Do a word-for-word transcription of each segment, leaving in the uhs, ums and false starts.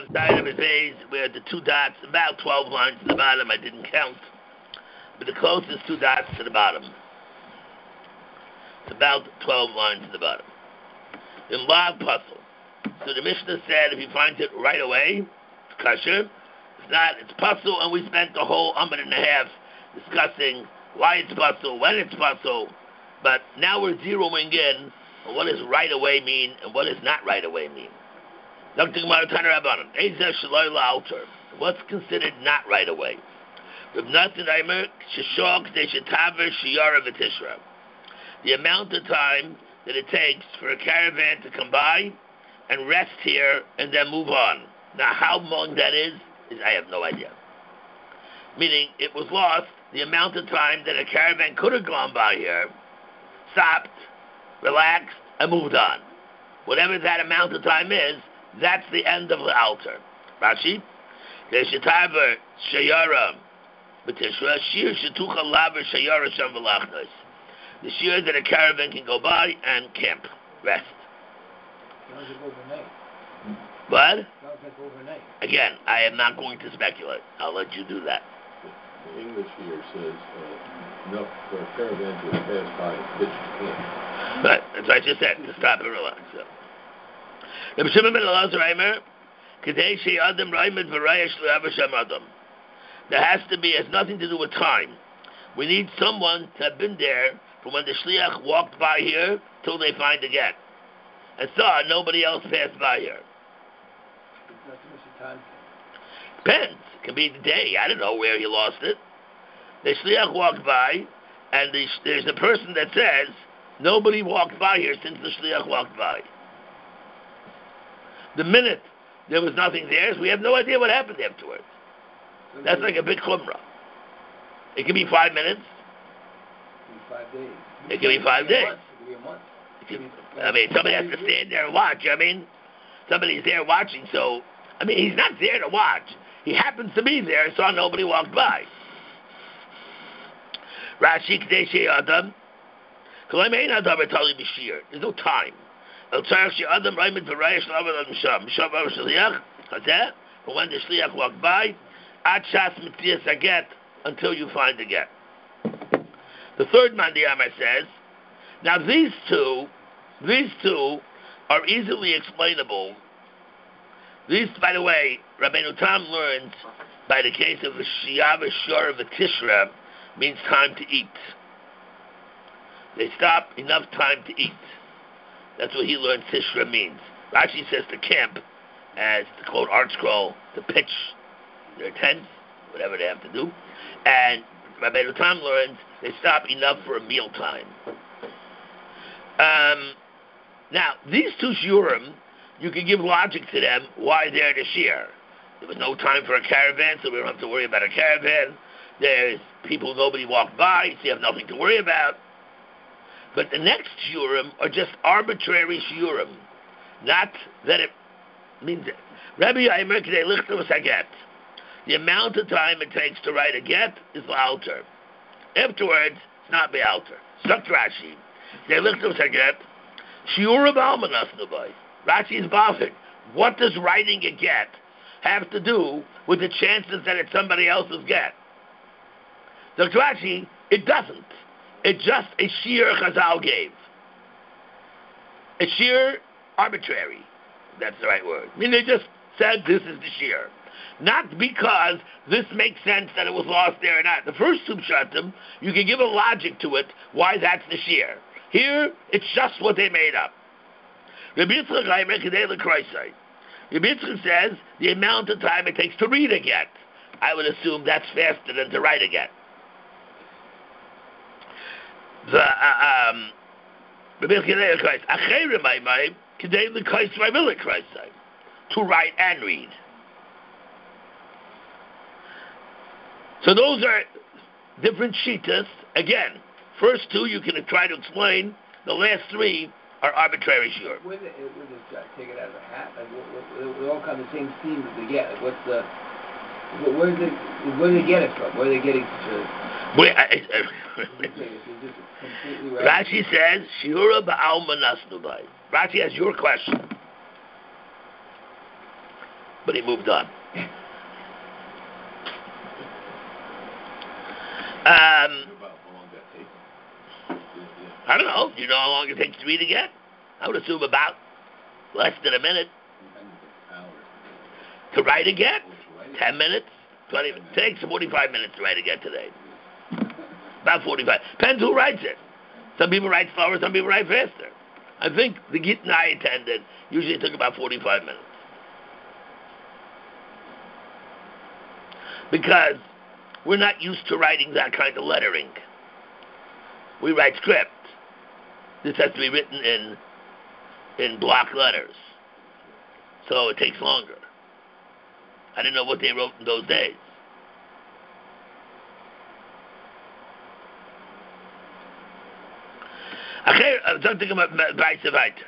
on the side of his face where the two dots, about twelve lines to the bottom. I didn't count, but the closest two dots to the bottom. It's about twelve lines to the bottom. In Lav Puzzle. So the Mishnah said if he finds it right away, it's kosher. If not, it's puzzle, and we spent the whole hour and a half discussing why it's puzzle, when it's puzzle. But now we're zeroing in on what does right away mean and what does not right away mean. What's considered not right away? The amount of time that it takes for a caravan to come by and rest here and then move on. Now, how long that is, is I have no idea. Meaning, it was lost the amount of time that a caravan could have gone by here, stopped, relaxed, and moved on. Whatever that amount of time is, that's the end of the altar. Rashi, Shetaver Shayara B'Tishra Shir Shetucha Laver Shayara Sham V'Lachnos. The shir that a caravan can go by and camp, rest. What? Again, I am not going to speculate. I'll let you do that. The English here says uh, enough for a caravan to pass by and pitch camp. Right, that's what I just said, to stop and relax. So. Rabbi Shimon ben Elazar Aimer, Kadei Shei Adam Raimed V'Raya Shle'av Hashem Adam. There has to be, it has nothing to do with time. We need someone to have been there from when the Shliach walked by here till they find again. And saw nobody else passed by here. Depends. It can be the day. I don't know where he lost it. The Shliach walked by, and the, there's a person that says, nobody walked by here since the Shliach walked by. The minute there was nothing there, so we have no idea what happened afterwards. That's like a big chumrah. It can be five minutes. Five days. It can be five days. It can be a month. I mean, somebody has to stand there and watch. I mean, somebody's there watching, so, I mean, he's not there to watch. He happens to be there and saw nobody walked by. Rashi Kadeshi Adam. There's no time. But when the Shliach walked by, until you find the get. The third Mandiyama says, now these two, these two are easily explainable. These, by the way, Rabbeinu Tam learns by the case of the Shiyav Shor of the Tishra means time to eat. They stop enough time to eat. That's what he learned Tishra means. Rashi says to camp, as to quote Art Scroll, to pitch their tents, whatever they have to do. And Rabbeinu Tam learns they stop enough for a meal time. Um, now, these two shiurim, you can give logic to them why they're the shiur. There was no time for a caravan, so we don't have to worry about a caravan. There's people nobody walked by, so you have nothing to worry about. But the next shiurim are just arbitrary shiurim. Not that it means it. Rabbi Aimer K'dei Lichtos HaGet. The amount of time it takes to write a get is the altar. Afterwards, it's not the altar. Struck Rashi. They Lichtos HaGet. Shiur B'Almanas Nubai. Rashi is bothered. What does writing a get have to do with the chances that it's somebody else's get? Doctor Rashi, it doesn't. It's just a sheer Chazal gave. A sheer arbitrary. That's the right word. I mean, they just said this is the sheer. Not because this makes sense that it was lost there or not. The first two pshatim, you can give a logic to it why that's the sheer. Here, it's just what they made up. Rabbi Yitzchak says the amount of time it takes to read a get. I would assume that's faster than to write a get. The uh, um, to write and read. So those are different shittas. Again, first two you can try to explain. The last three are arbitrary, sure. Where they, where they take it out of a hat? Like, what, what, they all kind of the same theme that they get. Like, what's the? Where do they? Where do they get it from? Where are they getting such a? Where, I, I, Rashi says, Shiura ba'al manas nubai. Rashi has your question. but he moved on. Um, I don't know. Do you know how long it takes to read again? I would assume about less than a minute. To write again? Ten minutes? Twenty minutes? It takes forty-five minutes to write again today. About forty-five. Depends who writes it. Some people write slower, some people write faster. I think the Gittin I attended usually took about forty-five minutes. Because we're not used to writing that kind of lettering. We write script. This has to be written in in block letters. So it takes longer. I didn't know what they wrote in those days. Something about Baisa Vaiter.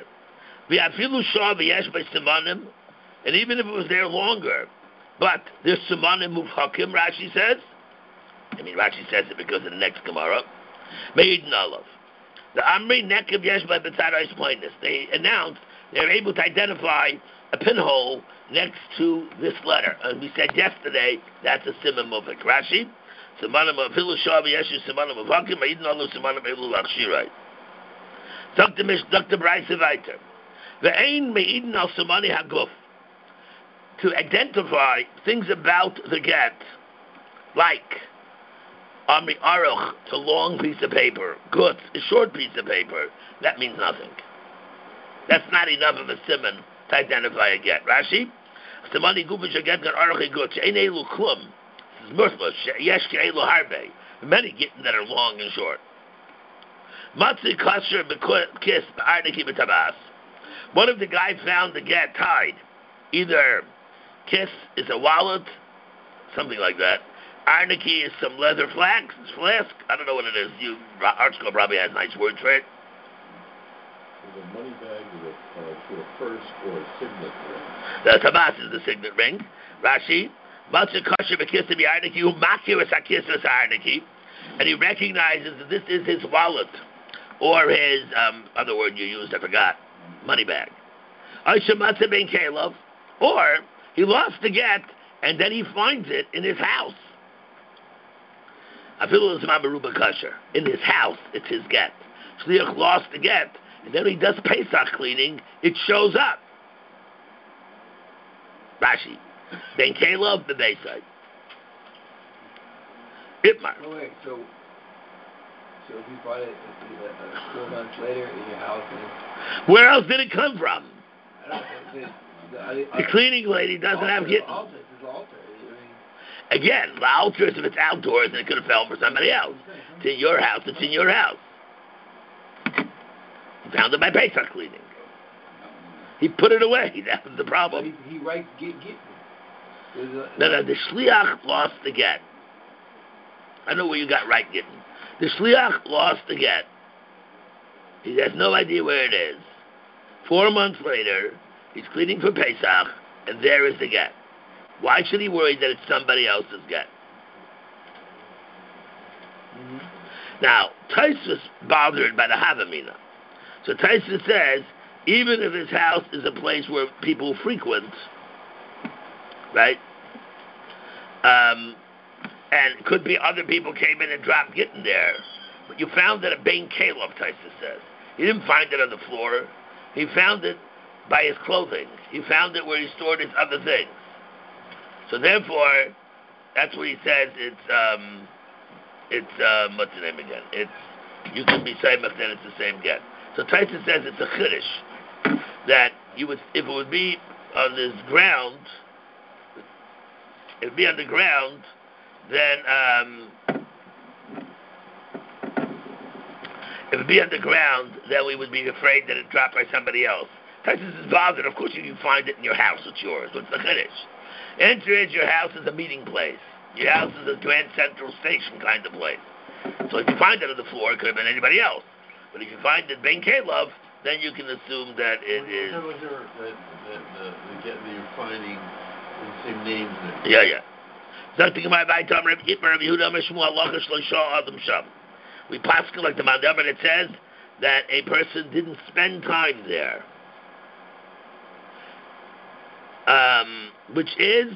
And even if it was there longer, but there's Simanim Mufhakim, Rashi says. I mean, Rashi says it because of the next Gemara. Meidin Olav. The Amri Nekev Yesh by Betzara explained this. They announced they're able to identify a pinhole next to this letter. And we said yesterday that's a Simon Mufik. Rashi, Simanim Afilu Shav Yeshu Simanim Mufhakim, Meidin Olav Simanim Elu Lachshirai. Doctor Doctor Bryce Weiter. The ain meidin al samani haguf, to identify things about the get, like amri aruch, to long piece of paper, guts, a short piece of paper. That means nothing. That's not enough of a simon to identify a get. Rashi, samani gufish aget gan aruch guts ein elu klum. This is mirthlos. Yesh elu harbe. Many getting that are long and short. Matzi kasher bekis b'arniki b'tabas. One of the guys found the get tied. Either kiss is a wallet, something like that. Arniki is some leather flask. Flask. I don't know what it is. You Art School probably has nice words for it. Is a money bag with a, uh, to a purse or a signet ring. The tabas is the signet ring. Rashi. Matzi kasher bekis b'arniki u'makiris hakisvis arniki, and he recognizes that this is his wallet. Or his, um, other word you used, I forgot, money bag. Aishamatza ben Caleb. Or he lost the get, and then he finds it in his house. Afilu Maruba Kasher. In his house, it's his get. Shliach lost the get, and then he does Pesach cleaning, it shows up. Rashi. Ben Caleb, the Bayside. Itmar. Oh, wait, so... So if you bought it uh, four months later in your house, and where else did it come from? I don't know, the, the, the cleaning lady doesn't altar, have Gittin. Altar, it's altar. I mean, again, the altar is if it's outdoors and it could have fell for somebody else. It's in your house. It's in your house. He found it by Pesach cleaning. He put it away. That was the problem. He, he writes get Gittin. No, no. The shliach lost the get. I know where you got right Gittin. The shliach lost the get. He has no idea where it is. Four months later, he's cleaning for Pesach, and there is the get. Why should he worry that it's somebody else's get? Mm-hmm. Now, Tais was bothered by the Havamina. So Tais says, even if his house is a place where people frequent, right? Um... And it could be other people came in and dropped Gittin there. But you found it at Bain Caleb, Taisa says. He didn't find it on the floor. He found it by his clothing. He found it where he stored his other things. So therefore, that's what he says. It's, um, it's, um, what's the name again? It's, you can be saying that it's the same get. So Taisa says it's a chiddush. That you would, if it would be on this ground, it would be on the ground, then um, if it would be underground, then we would be afraid that it dropped by somebody else. Texas is bothered. Of course, you can find it in your house. It's yours. What's the chiddush? Answer is your house is a meeting place. Your house is a Grand Central Station kind of place. So if you find it on the floor, it could have been anybody else. But if you find it Ben Caleb, then you can assume that it is. That was your, that, that, the, the get that you're finding the same names in. Yeah, yeah. We paskin like the Mandamar that says that a person didn't spend time there. um, which is,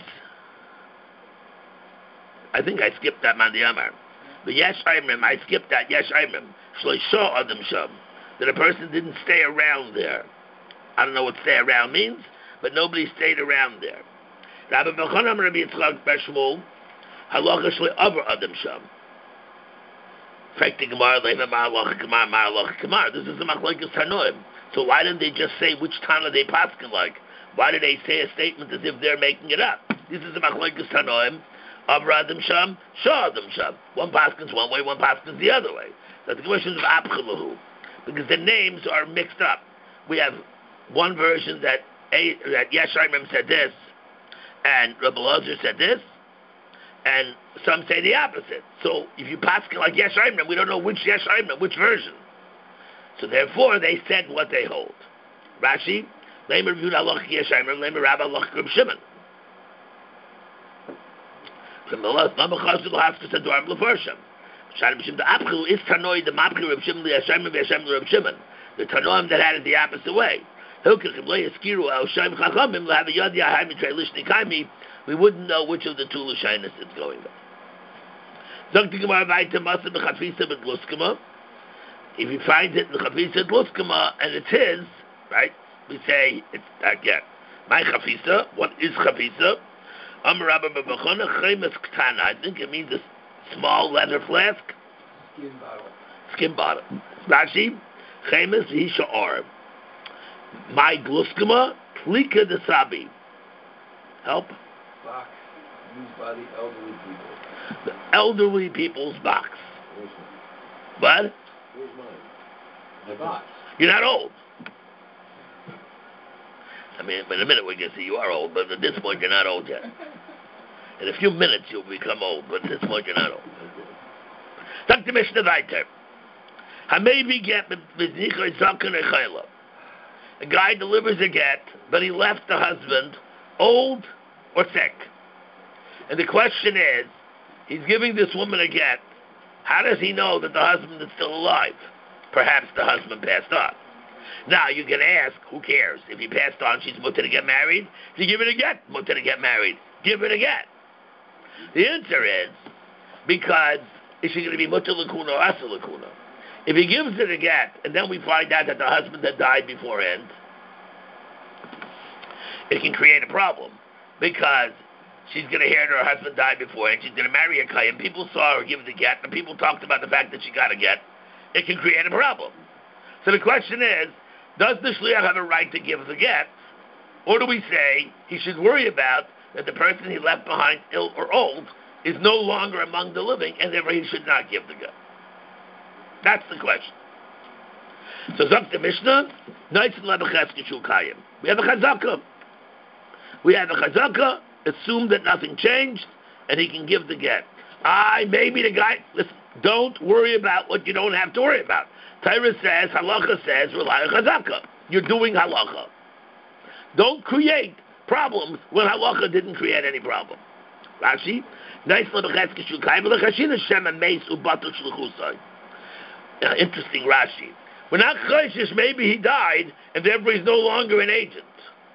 I think I skipped that man the Amar. But Yesh Aimrim, I skipped that Yesh Aimrim. Shloisha Adam Sham, that a person didn't stay around there. I don't know what stay around means, but nobody stayed around there. Rabbi Bechonam Rabbi Yitzchak Bar Shmuel, Halacha Shloi Avar Adam Sham. Fekti Gemara, Leva Ma'alacha Kamar, Ma'alacha Kamar. This is the Machlokes Tanoim. So why didn't they just say which Tana they paskin like? Why did they say a statement as if they're making it up? This is the Machlokes Tanoim. Avar Adam Sham, Shah Adam Sham. One paskins one way, one paskins the other way. That's the question of Apchalahu. Because the names are mixed up. We have one version that a, that Yeshayim said this, and Rabbi Lazar said this, and some say the opposite. So if you pass like Yeshayim, we don't know which Yeshayim, which version. So therefore, they said what they hold. Rashi, Leimer Yud Aloch Yeshayim, Leimer Rabbi Aloch Reb Shimon. From the last, Mama Chazul Haskes and Dwarm Lefarshim. Shad B'Shim the Apchil is Tanoi the Mapchil Reb Shimon Yeshayim Yeshayim Reb Shimon. The Tanoim that had it the opposite way. We wouldn't know which of the two Lashinas it's going by. If he finds it in the Chafisa Luskama and it's his, right, we say it's again. My Chafisa, what is Chafisa? I think it means a small leather flask. Skin bottle. Skin bottle. Rashi, Chemes Hisha'ar. My Gluskama, Plika de Sabi. Help? Box used by the elderly people. The elderly people's box. What? Where's mine? My box. You're not old. I mean, in a minute we can see you are old, but at this point you're not old yet. In a few minutes you'll become old, but at this point you're not old. Talk to Mishnah Vayter. Hamaybi get b'znicher zaken echayla. A guy delivers a get, but he left the husband old or sick. And the question is, he's giving this woman a get. How does he know that the husband is still alive? Perhaps the husband passed on. Now, you can ask, who cares? If he passed on, she's mutter to get married. If you give it a get, mutter to get married. Give it a get. The answer is, because is she going to be mutter lakuna or asa lakuna? If he gives it a get, and then we find out that the husband had died beforehand, it can create a problem. Because she's going to hear that her husband died beforehand, she's going to marry a Kayan. People saw her give the get, and people talked about the fact that she got a get. It can create a problem. So the question is, does the shliach have a right to give the get? Or do we say he should worry about that the person he left behind, ill or old, is no longer among the living, and therefore he should not give the get? That's the question. So Zok the Mishnah, we have a chazaka. We have a chazaka, assume that nothing changed, and he can give the get. I, maybe the guy, listen, don't worry about what you don't have to worry about. Torah says, halacha says, rely on chazaka. You're doing halacha. Don't create problems when halacha didn't create any problem. Rashi, Uh, interesting Rashi. We're not chayshish, maybe he died, and therefore he's no longer an agent.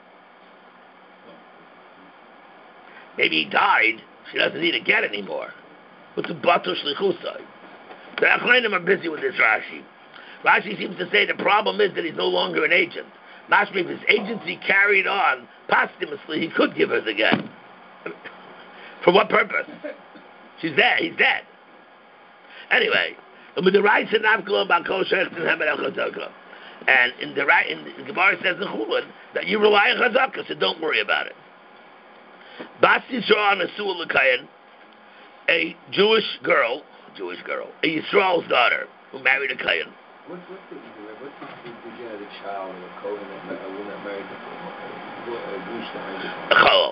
Maybe he died, she doesn't need a get anymore. What's a bato shlichusai? The Achronim are busy with this Rashi. Rashi seems to say the problem is that he's no longer an agent. Mashma, if his agency carried on posthumously, he could give her the get. For what purpose? She's dead, he's dead. Anyway, and with the rights in Avkala about Kol Shech and Hemed El Chazaka. And in the right, in the Gemara says in Chulun that you rely on Chazaka, so don't worry about it. Bas Yisrael Nesuah L'Kayin, a Jewish girl, Jewish girl, a Yisrael's daughter who married a Kayin. What's, what's the what's the begin of the child or a Kohen that a woman that married a Jewish that married a Chalal,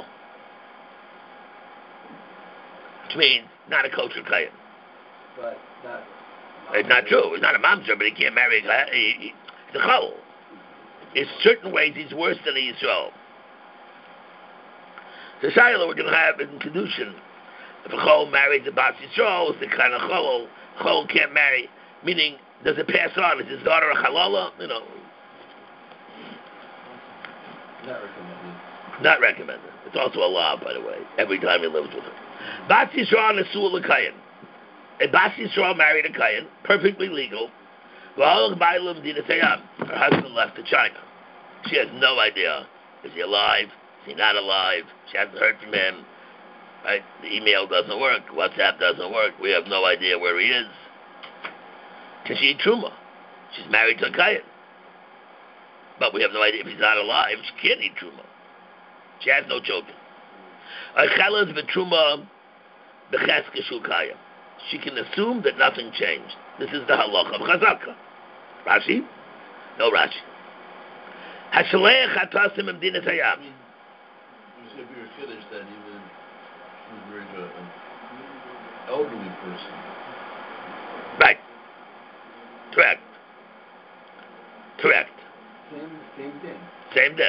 which means not a kosher Kayin. But not. It's not true. It's not a mamzer, but he can't marry a Kayin. He, he's a Chalal. In certain ways, he's worse than a Yisrael. The Shiloh we're going to have in Kedushin. If a Chol marries a Bas Yisrael, it's the kind of Chol. Chol can't marry, meaning, does it pass on? Is his daughter a Halala? You know. Not recommended. Not recommended. It's also a law, by the way, every time he lives with her. Bas Yisrael Nesuah L'Kayin. A Bas Yisrael married a Kayin, perfectly legal. Her husband left to China. She has no idea. Is he alive? Is he not alive? She hasn't heard from him. Right? The email doesn't work. WhatsApp doesn't work. We have no idea where he is. Can she eat truma? She's married to a Kayin. But we have no idea if he's not alive. She can't eat truma. She has no children. She can assume that nothing changed. This is the halacha of Chazaka. Rashi? No Rashi. Hashaleach hatasim imdinas hayam. You said if you're finished that even if you were an elderly person. Right. Correct. Correct. Same, same thing. Same thing.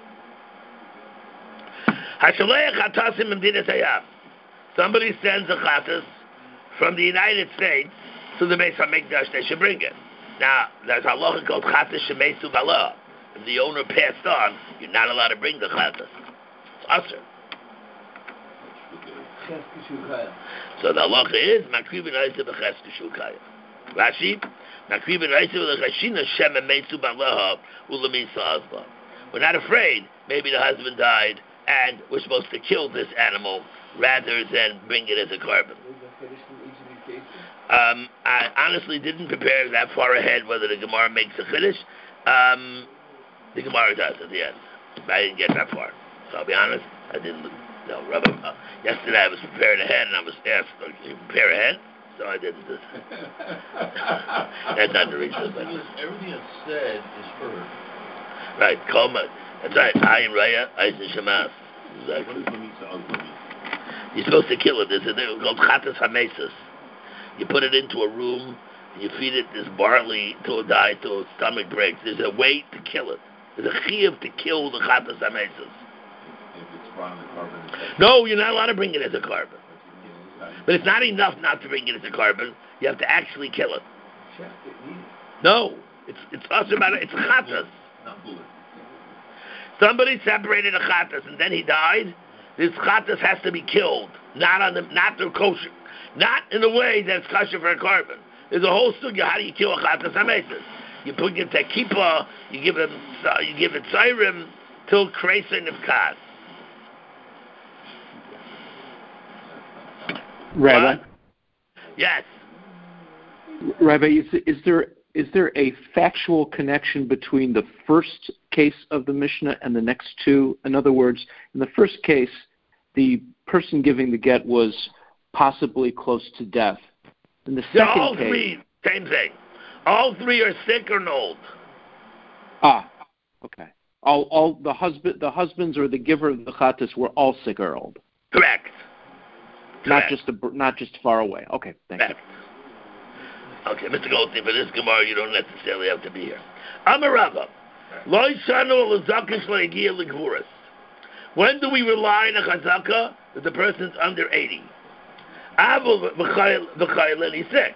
Hashaleach hatasim imdinas hayam. Somebody sends a chatas from the United States to the Beis HaMikdash, they should bring it. Now, there's a halacha called chatas shemesu b'ala. If the owner passed on, you're not allowed to bring the chatas. It's usher. So the halacha is makribin oiseh b'ches k'shukayim. Rashi, makribin oiseh v'lechashina shem emesu b'alaha u'lemin sa'azla. We're not afraid. Maybe the husband died, and we're supposed to kill this animal rather than bring it as a carbon. Um, I honestly didn't prepare that far ahead whether the Gemara makes a chiddush. Um, the Gemara does at the end. But I didn't get that far. So I'll be honest, I didn't. No, Rabbi, uh, yesterday I was prepared ahead and I was asked, oh, can you prepare ahead? So I didn't do that. That's not the reason. Everything that's said is heard. Right, Koma. That's right. Ayin Raya, Ayin Shemas. Exactly. What does Lamisa Azla mean? You're supposed to kill it. There's a thing called Chatas HaMesus. You put it into a room, and you feed it this barley till it dies, till its stomach breaks. There's a way to kill it. There's a chiyuv to kill the Chatas HaMesus. If it's brought in the carbon. No, you're not allowed to bring it as a carbon. But it's not enough not to bring it as a carbon. You have to actually kill it. No, it's it's also about it. It's Chatas. Not bullet. Somebody separated a Chatas, and then he died. This Chatas has to be killed, not on the not through kosher. Not in a way that's kosher for a carbon. There's a whole sugya. How do you kill a chatas hamesis? You put it to kippah. You give it. Uh, you give it tzayrim till kreisen of kas. Rabbi. What? Yes. Rabbi, is, is there is there a factual connection between the first case of the Mishnah and the next two? In other words, in the first case, the person giving the get was possibly close to death. In the second all case, three, same thing. All three are sick or old. Ah, okay. All, all the husband, the husbands or the giver of the chatas were all sick or old. Correct. Not Correct. just a, not just far away. Okay, thank Correct. you. Okay, Mister Goldstein, for this Gemara, you don't necessarily have to be here. Amarava. When do we rely on a chazaka that the person's under eighty? And he's sick.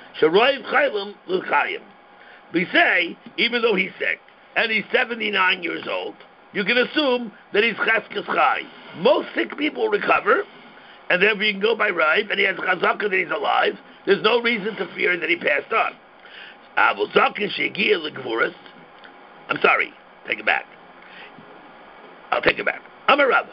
We say, even though he's sick, and he's seventy-nine years old, you can assume that he's cheskes chai. Most sick people recover, and therefore you can go by Rav, and he has chazaka that he's alive. There's no reason to fear that he passed on. I'm sorry, take it back. I'll take it back. Amarava.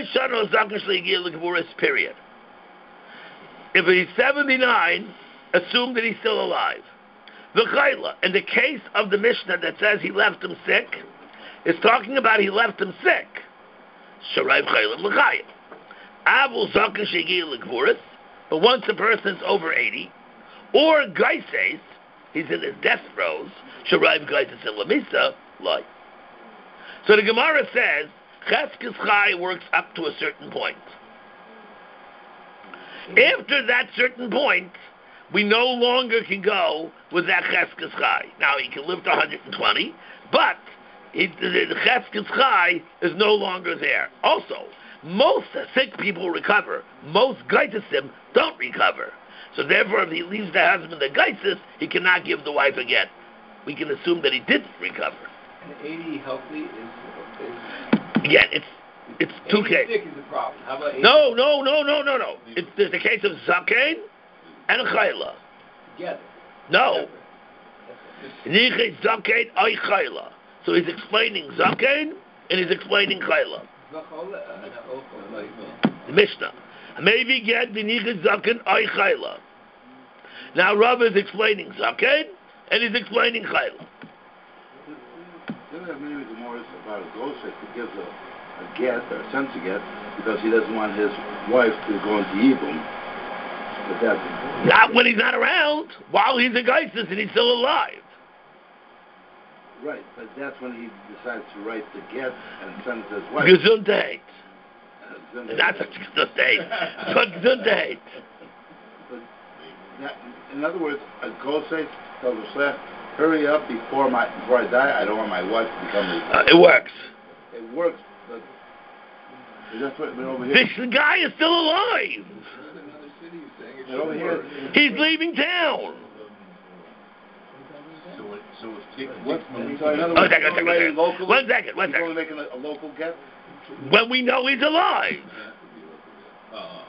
Period. If he's seventy-nine, assume that he's still alive. The chayla, in the case of the Mishnah that says he left him sick, is talking about he left him sick. Sharayv chaylim l'chayim. Avul zaken shegiya l'gvuris, but once a person's over eighty, or gaises, he's in his death throes, sharayv gaises in lamisa, lie. So the Gemara says, cheskes chai works up to a certain point. After that certain point, we no longer can go with that cheskes chai. Now, he can live to one hundred twenty, but it, the, the cheskes chai is no longer there. Also, most sick people recover. Most gaisesim don't recover. So therefore, if he leaves the husband the gaisis, he cannot give the wife again. We can assume that he didn't recover. And eighty healthy is... is Again, it's It's two cases. Sick is the problem. How about No, no, no, no, no, no. It's there's a case of Zaken and a Chayla. Together. No. Niche Zaken ay Chayla. So he's explaining Zaken and he's explaining Chayla. The Mishnah. Maybe get the Niche Zaken ay Chayla. Now Rav is explaining Zaken and he's explaining Chayla. Then there maybe the more about a ghost that gives a, a get or a sense of get because he doesn't want his wife to go into Yibum. But that's not when he's not around. While he's a Geisus and he's still alive. Right, but that's when he decides to write the get and send it to his wife. Gesundheit. Uh, That's a Gesundheit. But Gesundheit. But that, in other words, a ghost tells the Shlech, hurry up before my before I die. I don't want my wife to become a... Uh, it works. It works, but that's what, but over here... This guy is still alive. But over here... He's leaving town. So, it, so it's taking What, six months. so in other Oh, words, second, he's second, only second. locally- One second, one he's second. only making a, a local get? When we know he's alive. Uh,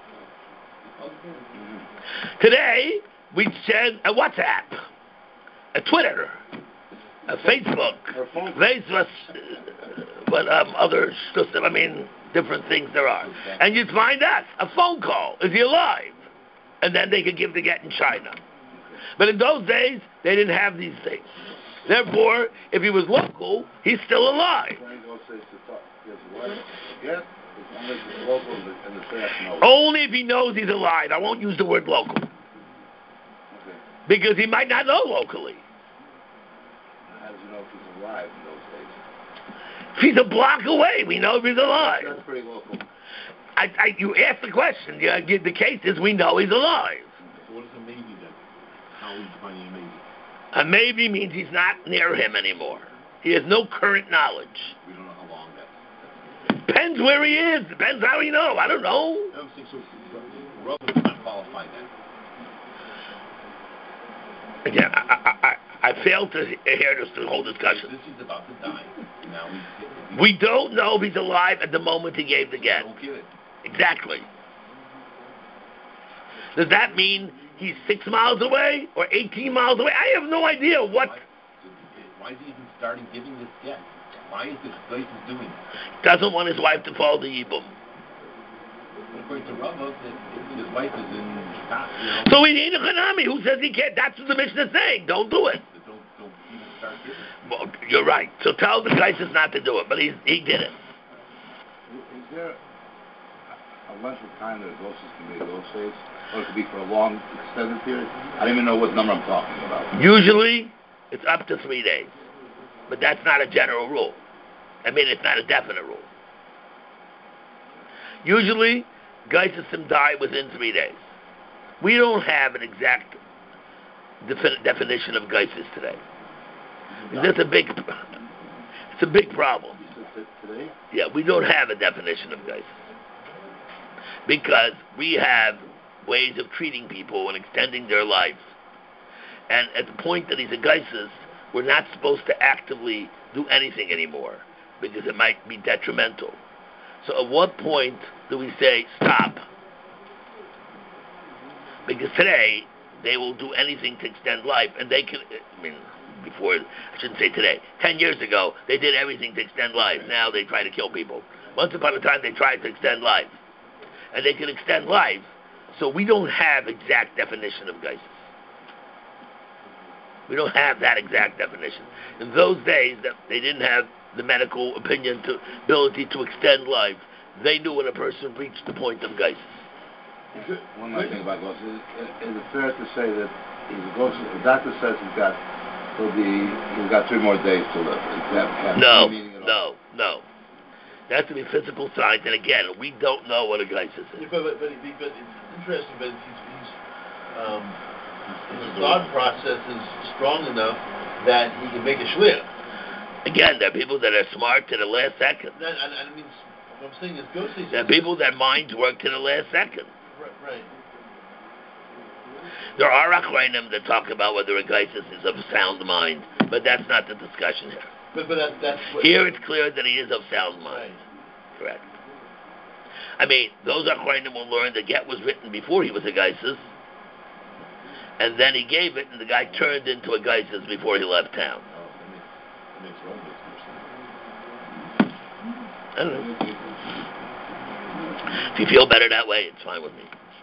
Today, we send a WhatsApp, a Twitter, a Facebook, Or phone. Facebook, uh, what um, other stuff, I mean, different things there are. And you'd find out, a phone call, is he alive? And then they could give the get in China. But in those days, they didn't have these things. Therefore, if he was local, he's still alive. Then he goes to talk to his wife, get, as long as it's local and the, and the Shlech knows. Only if he knows he's alive. I won't use the word local. Okay. Because he might not know locally. How does he know if he's alive in those days? If he's a block away, we know if he's alive. That's pretty local. I, I, you asked the question. Yeah, the case is we know he's alive. so what is a maybe then? How are we defining a maybe? A maybe means he's not near him anymore. He has no current knowledge. We don't know how long that. Depends where he is. Depends how he know. I don't know. I'm saying so. Rub does not qualify that. Again, I, I, I, I failed to hear this the whole discussion. This is about to die. Now we. We don't know if he's alive at the moment he gave the get. Don't get it. Exactly. Does that mean he's six miles away or eighteen miles away? I have no idea what. Why, why is he even starting giving this get? Why is this place is doing it? Doesn't want his wife to fall to Yibum. According to Ramos, his wife is in Chicago. You know, So he ain't a Hanami. Who says he can't? That's what the Mishnah is saying. Don't do it. don't, don't even start giving it. Well, you're right. So tell the Geisus not to do it, but he he did it. Is there a length of time that a ghost can be a ghost phase? Or it could be for a long, extended period? I don't even know what number I'm talking about. Usually, it's up to three days, but that's not a general rule. I mean, it's not a definite rule. Usually, Geisusim die within three days. We don't have an exact defi- definition of Geisus today. That's a big, it's a big problem. You said t- today? Yeah, we don't have a definition of Geisus because we have ways of treating people and extending their lives. And at the point that he's a Geisus, we're not supposed to actively do anything anymore because it might be detrimental. So at what point do we say, stop? Because today, they will do anything to extend life, and they can, I mean, before, I shouldn't say today, ten years ago, they did everything to extend life. Now they try to kill people. Once upon a time, they tried to extend life. And they can extend life, so we don't have exact definition of Geisus. We don't have that exact definition. In those days, that they didn't have the medical opinion to ability to extend life. They knew when a person reached the point of Geisus. One last thing about ghosts. Is, is it fair to say that he's a ghost? The doctor says he's got, he'll be, he's got three more days to live. Is that have No, any meaning at all? no, no. That has to be physical science, and again, we don't know what a Geisus Yeah, is. but, but, but, but it's interesting, but he's, he's um, his thought process is strong enough that he can make a shliach. Again, there are people that are smart to the last second. No, I, I mean, what I'm saying is, go see. There are people that minds work to the last second. Right, right. There are Achreinim that talk about whether a Geisus is of sound mind, but that's not the discussion here. But, but that, that's what. Here it's clear that he is of sound mind. Right. Correct. I mean, those Achronim will learn the get was written before he was a Geisus, and then he gave it, and the guy turned into a Geisus before he left town. Oh, that makes, that makes Rome makes more sense. I don't know. If you feel better that way, it's fine with me.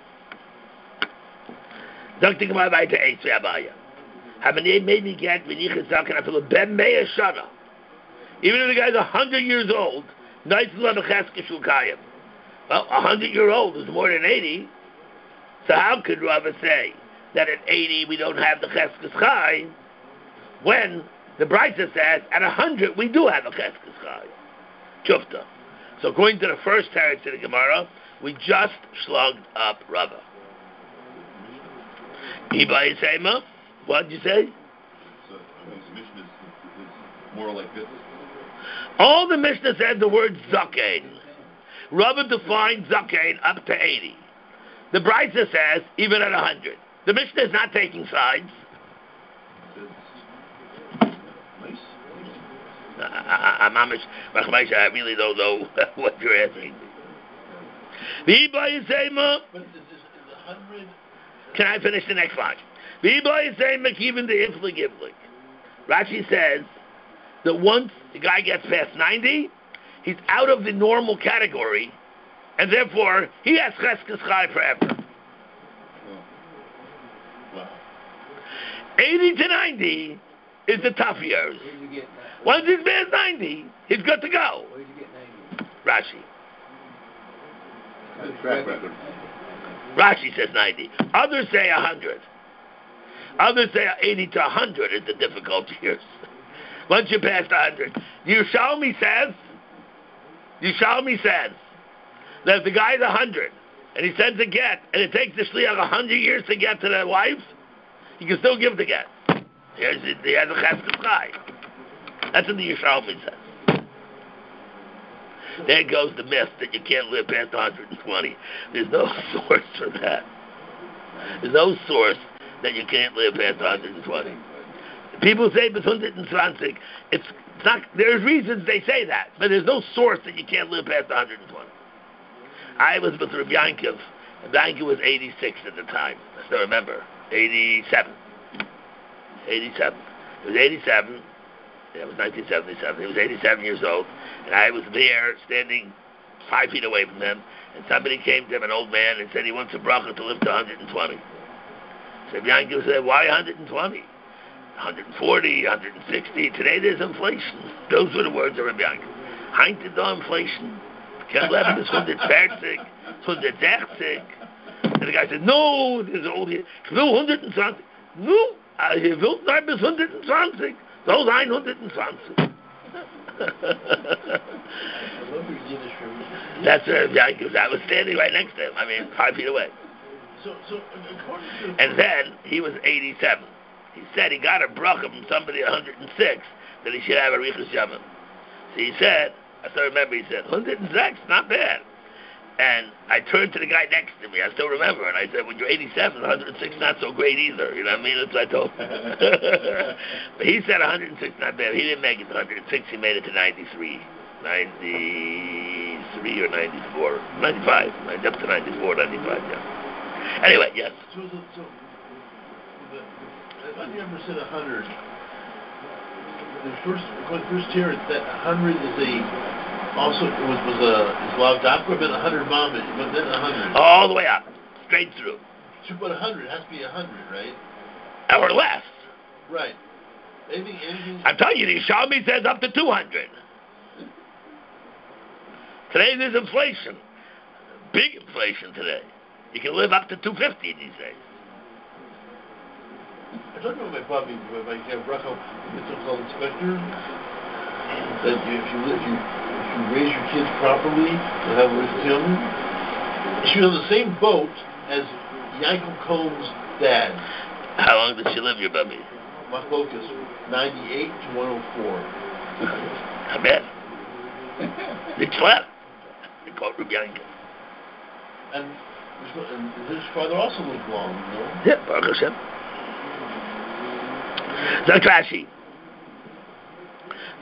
Doctor Gemara weiter Eitz Abaya. Haben they made me get when you can talk and I feel ben mea shana. Even if the guy's a hundred years old, nice love a cheskeshul kayim. Well, a hundred year old is more than eighty. So how could Rava say that at eighty we don't have the cheskes chai when the Brisa says at a hundred we do have a cheskes chai? Chufta. So according to the first teretz in the Gemara, we just slugged up Rava. Iba Yisema, what did you say? So, I mean, the mission is, is more like this. All the Mishnah said the word Zakein. Rava defined Zakein up to eighty. The Brisa says even at one hundred. The Mishnah is not taking sides. I, I, I'm Amish. I really don't know what you're asking. Iba Yisema. But is this is a hundred? Can I finish the next line? V'ibla is saying even the ifli givli. Rashi says that once the guy gets past ninety, he's out of the normal category, and therefore he has cheskes chai forever. Wow. eighty to ninety is the tough years. Where did you get that? Once he's past ninety, he's good to go. Where did you get ninety? Rashi. That's track record. Rashi says ninety. Others say one hundred. Others say eighty to one hundred is the difficult years. Once you pass one hundred. Yerushalmi says, Yerushalmi says, that if the guy's one hundred, and he sends a get, and it takes the shliach one hundred years to get to the wife, he can still give the get. He has, he has a cheskes chai. That's what the Yerushalmi says. There goes the myth that you can't live past one hundred twenty. There's no source for that. There's no source that you can't live past one hundred twenty. People say it's one hundred twenty. It's not. There's reasons they say that, but there's no source that you can't live past one hundred twenty. I was with Rabbi Yankov. Rabbi Yankov was eighty-six at the time. I still remember. eighty-seven. eighty-seven. It was eighty-seven. It was nineteen seventy-seven. He was eighty-seven years old, and I was there, standing five feet away from him, and somebody came to him, an old man, and said he wants a bracha to live to one hundred twenty. So Yankov said, why one hundred twenty? one hundred forty, one hundred sixty. Today there's inflation. Those were the words of Rabbi Yankov. Heint is no inflation. Can't leben is one hundred forty, one hundred sixty. And the guy said, no, there's old here. Ich will one hundred twenty. No, ich will not bis one hundred twenty. Those one hundred twenty. That's uh, Yankov. I was standing right next to him. I mean, five feet away. So, so according to And then he was eighty-seven. He said he got a bracha from somebody one hundred six that he should have a Richus Yamim. So he said, I still remember, he said, one hundred six, not bad. And I turned to the guy next to me, I still remember, and I said, when you're eighty-seven, one hundred six not so great either. You know what I mean? That's what I told him. But he said one hundred six not bad. He didn't make it to one hundred six, he made it to ninety-three. ninety-three or ninety-four. ninety-five. Up to ninety-four, ninety-five, yeah. Anyway, yes. So, so, so the, if I never said a hundred, the first, the first tier, that a hundred is a, also, it was, was a, is Lav Dakra, but a hundred Mamid, but then a hundred. All the way up. Straight through. So, but a hundred, it has to be a hundred, right? Or less. Right. Anything, anything. I'm telling you, the Shalmi says up to two hundred. Today there's inflation. Big inflation today. You can live up to two hundred fifty these days. I don't know if my Bobby, if I have Bracha, it's called inspector. That you, if you if you if you raise your kids properly, you'll have a Rizzion. She was on the same boat as Yaakov Combs' dad. How long did she live, your baby? My focus, ninety-eight to one oh four. Not bad. It's left. They call it Rubianka. And, and his father also lived long, you know? Yeah, Baruch Hashem. Zak Rashi.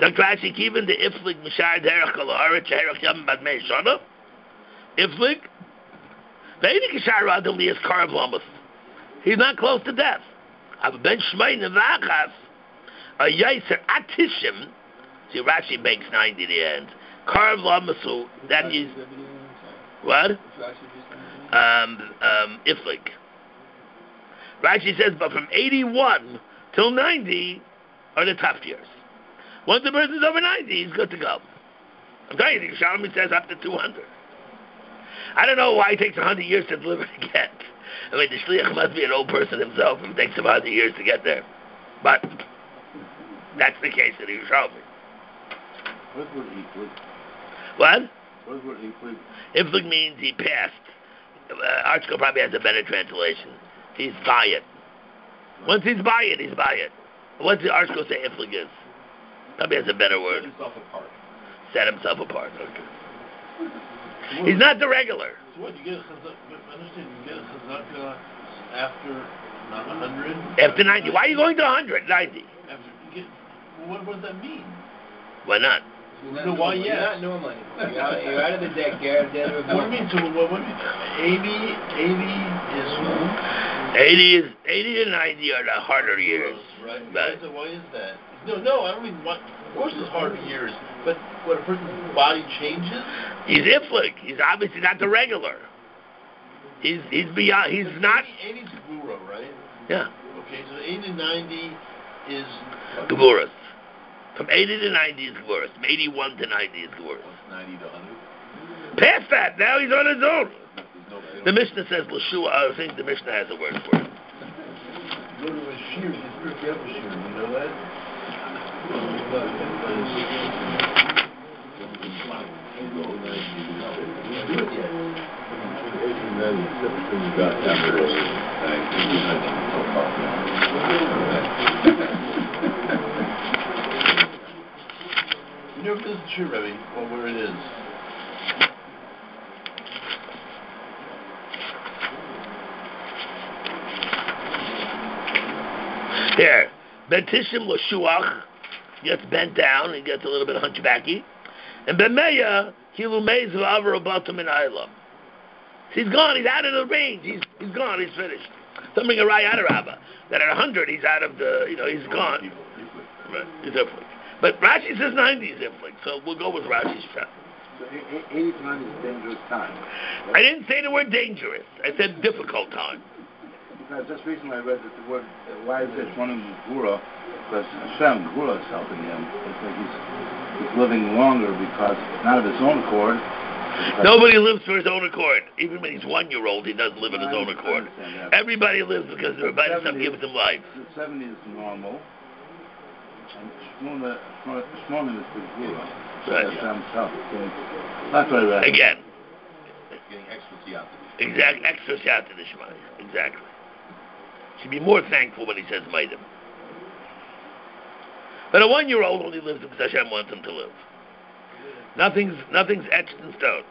Sagt Rashi, even the Iflig Mishar Derech Kalaharet Sheherach Yam Bad Mei Shana. Iflig, Ve'ini Kishar Adam Lias Karav Lamas. He's not close to death. Av Ben Shmei Nevachas, a Yaiser Atishim. See, Rashi makes ninety the end. Karav Lamasu, that is what? Um, um, Iflig. Rashi says, but from eighty-one till ninety are the tough years. Once the person's over ninety, he's good to go. I'm telling you, the Yerushalmi says up to two hundred. I don't know why it takes one hundred years to deliver again. I mean, the Shliach must be an old person himself if it takes him one hundred years to get there. But that's the case of the Yerushalmi. What would Iflig? What? What would Iflig? Iflig means he passed. Uh, Archko probably has a better translation. He's by it. Once he's by it, he's by it. What's the Archko say Iflig is? Probably has a better word. Set himself apart. Set himself apart. Okay. He's not the regular. So what, you get a chazaka, understand, you get a chazaka after not one hundred? After ninety. Why are you going to one hundred? ninety. After you get, well, what, what does that mean? Why not? You're not No, why normal. yes? You're not normal anymore. You're out, you're out of the deck. You're out of the dead. What do you mean? So what, what do you mean? eighty, eighty is who? eighty is eighty to ninety are the harder years. Right. But Why is, that, why is that? No, no, I don't mean what. Of course, it's harder years, but when a person's body changes. he's Iflig. He's obviously not the regular. He's he's beyond. He's not. eighty is Gvura, right? Yeah. Okay, so eighty to ninety is. Gevuras. From eighty to ninety is Gevuras. From eighty-one to ninety is Gevuras. ninety to one hundred. Past that, now he's on his own. No, The Mishnah says Lashua. I think the Mishnah has a word for it. go to a shear, you strip you up a shear, you know that? You never been to the shear, Rebbe, or where it is. Here, Ben Tishim Lashuach gets bent down and gets a little bit hunchbacky, and Ben Meya Hilumez V'Avarabatum in Aylam. He's gone. He's out of the range. He's he's gone. He's finished. Something a Rai Adarabba that at a hundred he's out of the. You know he's gone. Right, he's Iflik. But Rashi says ninety is Iflik, so we'll go with Rashi's shot. So eighty to ninety is a dangerous time. Right? I didn't say the word dangerous. I said difficult time. Because just recently I read that the word, uh, why is it running Gvura? Because Hashem, Gvura is helping him. It's like he's, he's living longer because, not of his own accord. Nobody lives for his own accord. Even when he's one year old, he doesn't live on his I own accord. understand that. Everybody lives because the Rebbeinu Shem gives him life. The seventy is normal. And Shmona Shmona is the Gvura. Right. Hashem's helping. That's what I read. Again. Getting extra siyata. Exact extra shout to the Shema. Exactly. Should be more thankful when he says Maidim. But a one-year-old only lives because Hashem wants him to live. Nothing's nothing's etched in stone.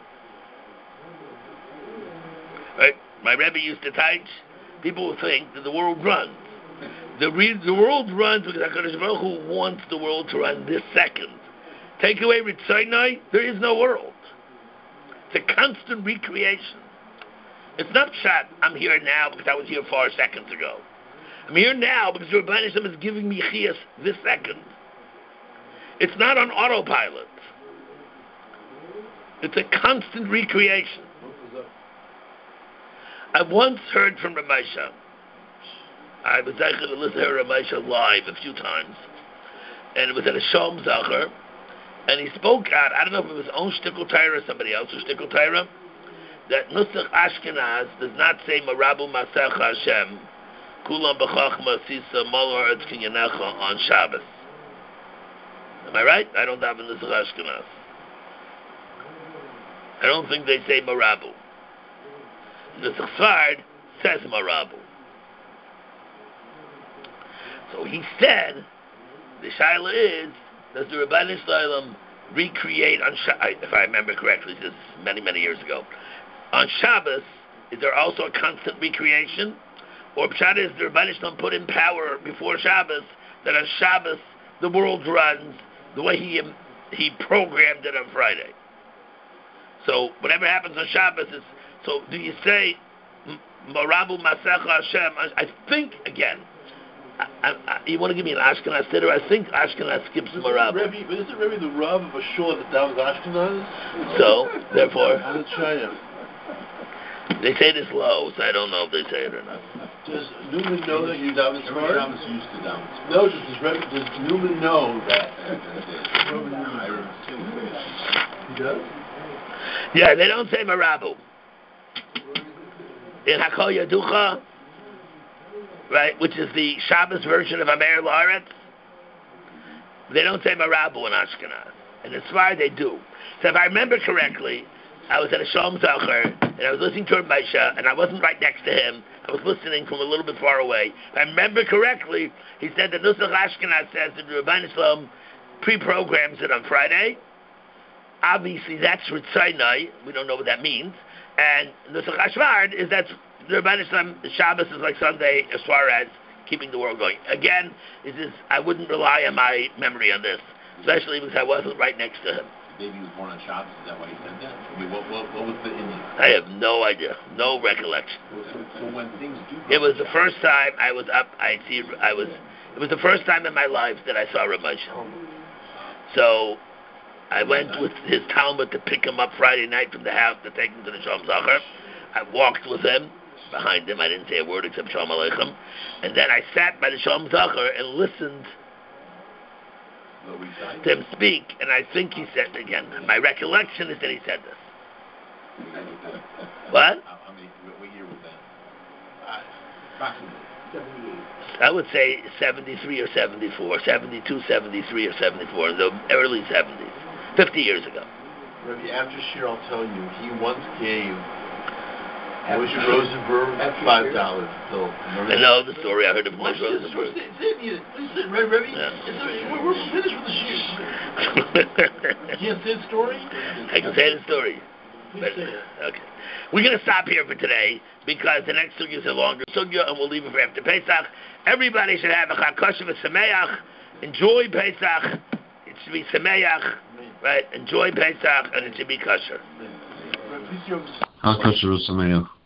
Right? My Rebbe used to teach. People think that the world runs. The re- the world runs because HaKadosh Baruch Hu wants the world to run this second. Take away Ritzonai, there is no world. It's a constant recreation. It's not shot, I'm here now because I was here four seconds ago. I'm here now because the Rebbeinu Shem is giving me chiyas this second. It's not on autopilot. It's a constant recreation. I once heard from Ramesha. I was actually to listen to Ramesha live a few times. And it was at a Shalom Zacher. And he spoke out, I don't know if it was own Shtickle Torah or somebody else's Shtickle Torah, that Nusach Ashkenaz does not say Marabu Masech Hashem Kulam B'chachma Sisa Malor Etz Kinyanecha on Shabbos. Am I right? I don't have a Nusach Ashkenaz. I don't think they say Marabu. Nusach Sfard says Marabu. So he said, the Shaila is, does the Rebbeinu Shalom recreate on Shabbos, if I remember correctly, this is many, many years ago, on Shabbos, is there also a constant recreation? Or Pshat is the Rebbeinu Shalom put in power before Shabbos, that on Shabbos the world runs, the way he he programmed it on Friday. So whatever happens on Shabbos is. So do you say Marabu Masecha Hashem? I, I think again. I, I, you want to give me an Ashkenaz Siddur? I think Ashkenaz skips Marabu. Rebbe, but isn't Rebbe the Rav of a shul that that was Ashkenaz? So therefore, I'll try him. They say this low, so I don't know if they say it or not. Does Newman know that you daven Every smart? Shabbos used to daven smart. No, does, does, Rebbe, does Newman know that? He does? Yeah, they don't say Marabu. In Hakol Yaducha, right, which is the Shabbos version of Amer La'aretz, they don't say Marabu in Ashkenaz. And in Sfar they do. So if I remember correctly, I was at a Shalom Zacher, and I was listening to Moshe, and I wasn't right next to him. I was listening from a little bit far away. If I remember correctly, he said that Nusach Ashkenaz says that the Rebbeinu Shalom pre-programs it on Friday. Obviously, that's Ritzaynai. We don't know what that means. And Nusach Hashvard is that the Rebbeinu Shalom, the Shabbos is like Sunday as far as keeping the world going. Again, this is, I wouldn't rely on my memory on this, especially because I wasn't right next to him. Baby was born on Shabbos. Is that why he said that? I mean, what, what, what was the Indian? I have no idea, no recollection. So, so when things do. It was the first time I was up. I see. I was. It was the first time in my life that I saw Rav Moshe. So I went with his Talmud to pick him up Friday night from the house to take him to the Shalom Zacher. I walked with him behind him. I didn't say a word except Shalom Aleichem. And then I sat by the Shalom Zacher and listened to him speak, and I think he said again. My recollection is that he said this. What? How many? What year was that? Approximately. seventy-eight. I would say seventy-three or seventy-four, seventy-two, seventy-three or seventy-four, in the early seventies, fifty years ago. Rebbe, after Shir, I'll tell you, he once gave Moshe Rosenberg five dollars. So, I know the story. I heard it from Moshe Please Rosenberg. say it. Please say it, Rebbe. Yeah. We're, we're finished with the Shir. You can't say the story? I can say the story. Please But, say it. okay. We're going to stop here for today because the next sugya is a longer sugya and we'll leave it for after Pesach. Everybody should have a chakoshev Sameach. Enjoy Pesach. It should be Sameach, right? Enjoy Pesach and it should be kosher. Please, How's kosher Sameach?